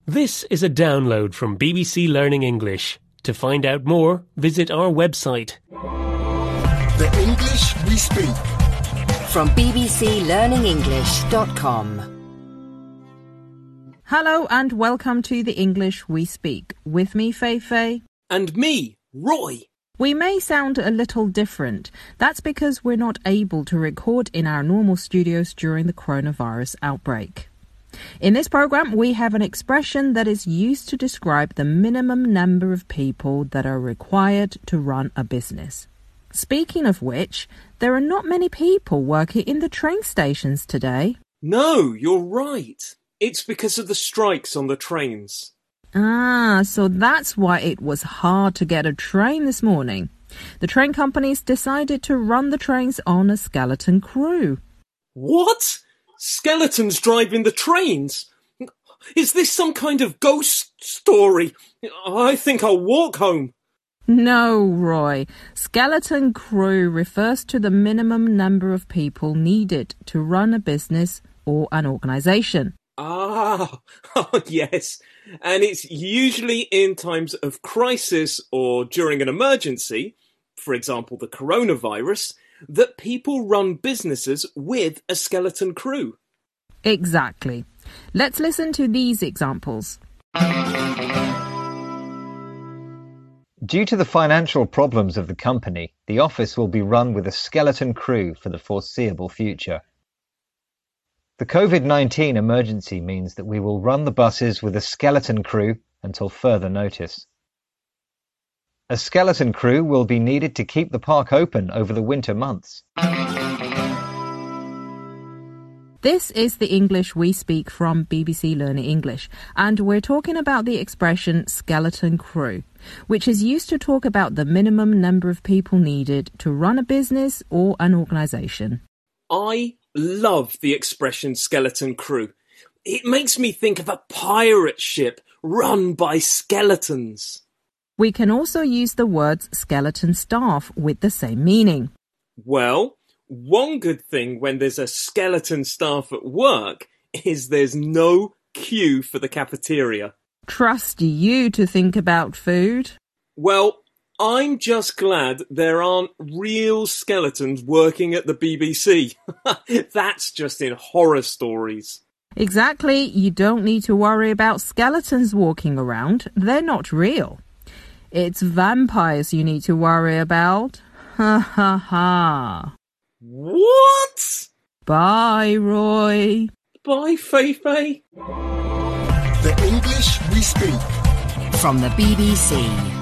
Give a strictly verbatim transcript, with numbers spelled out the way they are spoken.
This is a download from B B C Learning English. To find out more, visit our website. The English we speak. From b b c learning english dot com. Hello and welcome to The English We Speak. With me, Fei Fei. And me, Roy. We may sound a little different. That's because we're not able to record in our normal studios during the coronavirus outbreak. In this program, we have an expression that is used to describe the minimum number of people that are required to run a business. Speaking of which, there are not many people working in the train stations today. No, you're right. It's because of the strikes on the trains. Ah, so that's why it was hard to get a train this morning. The train companies decided to run the trains on a skeleton crew. What? Skeletons driving the trains? Is this some kind of ghost story? I think I'll walk home. No, Roy. Skeleton crew refers to the minimum number of people needed to run a business or an organisation. Ah, oh, yes. And it's usually in times of crisis or during an emergency, for example, the coronavirus, that people run businesses with a skeleton crew. Exactly. Let's listen to these examples. Due to the financial problems of the company, the office will be run with a skeleton crew for the foreseeable future. The COVID nineteen emergency means that we will run the buses with a skeleton crew until further notice. A skeleton crew will be needed to keep the park open over the winter months. This is the English we speak from B B C Learning English, and we're talking about the expression skeleton crew, which is used to talk about the minimum number of people needed to run a business or an organisation. I love the expression skeleton crew. It makes me think of a pirate ship run by skeletons. We can also use the words skeleton staff with the same meaning. Well, one good thing when there's a skeleton staff at work is there's no queue for the cafeteria. Trust you to think about food. Well, I'm just glad there aren't real skeletons working at the B B C. That's just in horror stories. Exactly. You don't need to worry about skeletons walking around. They're not real. It's vampires you need to worry about. Ha ha ha. What? Bye, Roy. Bye, Fei Fei. The English we speak. From the B B C.